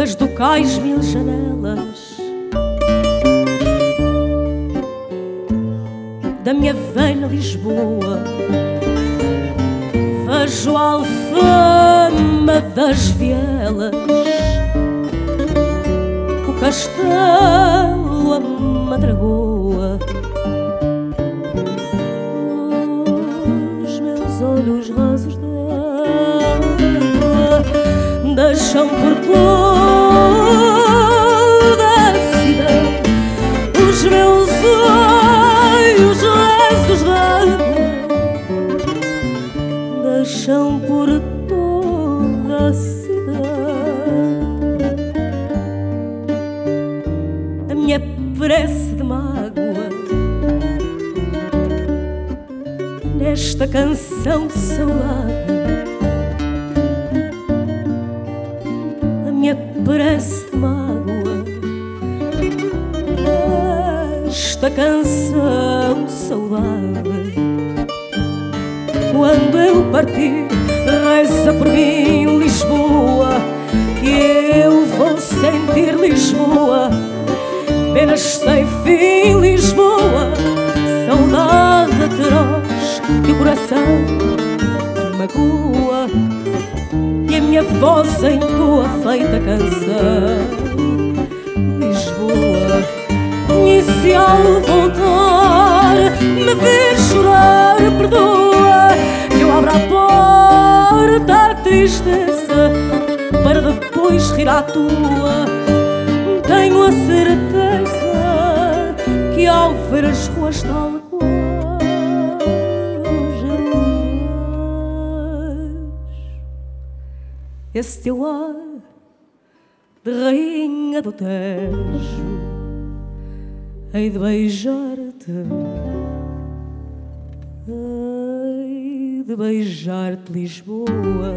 das ducais mil janelas da minha velha Lisboa. Vejo a alfama das vielas, o castelo, a madragoa. Os meus olhos rasos d'água deixam por toda a cidade os meus olhos rasos d'água, deixam por toda a cidade a minha prece de mágoa nesta canção de saudade. A minha prece de mágoa nesta canção de saudade. Quando eu partir, reza por mim Lisboa, que eu vou sentir Lisboa, penas sem fim Lisboa, saudade atroz que o coração magoa, e a minha voz entoa feita canção. Lisboa, e se ao voltar me ver chorar, perdoa, que eu abra a porta à tristeza para depois rir à tua. Tenho a certeza que ao ver as ruas tal qual eu vejo esse teu ar de rainha do Tejo, hei de beijar-te, hei de beijar-te Lisboa.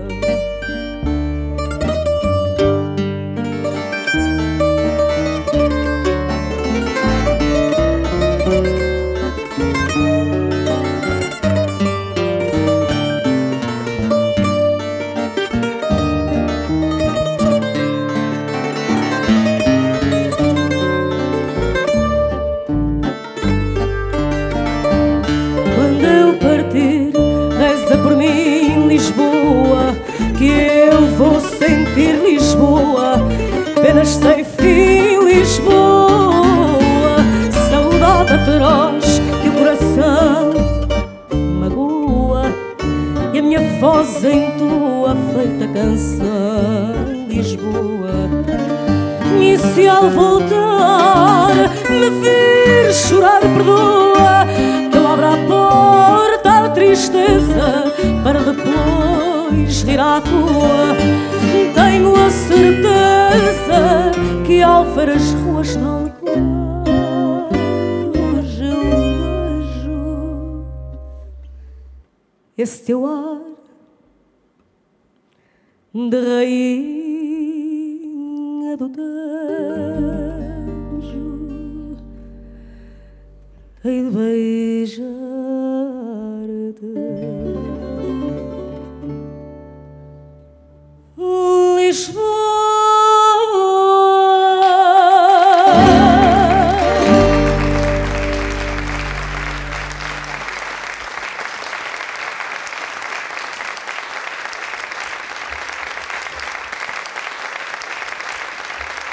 Reza por mim Lisboa, que eu vou sentir Lisboa, penas sem fim Lisboa, saudade atroz que o coração magoa, e a minha voz entoa feita canção. Lisboa, e se ao voltar me vir chorar, perdoa, que eu abra a porta à tristeza para depois rir à tua. Tenho a certeza que ao ver as ruas tal qual hoje eu vejo esse teu ar de rainha do Tejo, hei de beijar-te Lisboa.